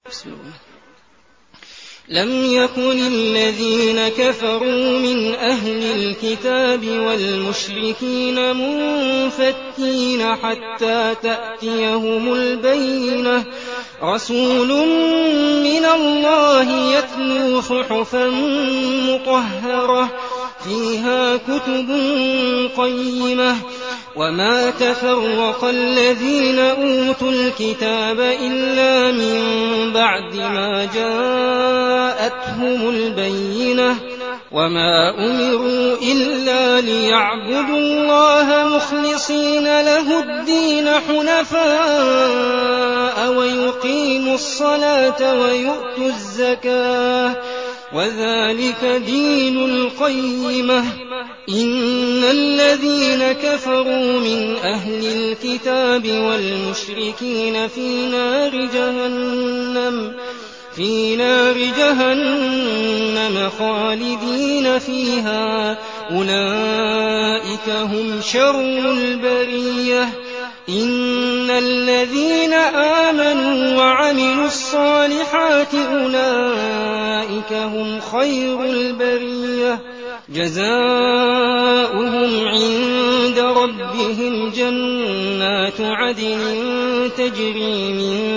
بسم الله. لم يكن الذين كفروا من أهل الكتاب والمشركين منفكين حتى تأتيهم البينة رسول من الله يتلو صحفا مطهرة فيها كتب قيمة وما تفرق الذين أوتوا الكتاب إلا من بعد ما جاءتهم البينة وما أمروا إلا ليعبدوا الله مخلصين له الدين حنفاء ويقيموا الصلاة ويؤتوا الزكاة وذلك دين القيمة. إن الذين كفروا من أهل الكتاب والمشركين في نار جهنم خالدين فيها أولئك هم شر البرية. إن الذين آمنوا وعملوا الصالحات أولئك هم خير البرية جزاؤهم عند ربهم جنات عدن تجري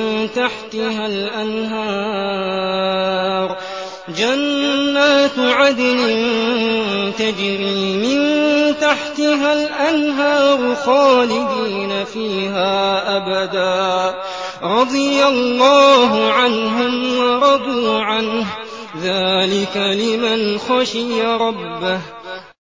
من تحتها الأنهار خالدين فيها أبدا رضي الله عنهم ورضوا عنه ذلك لمن خشي ربه.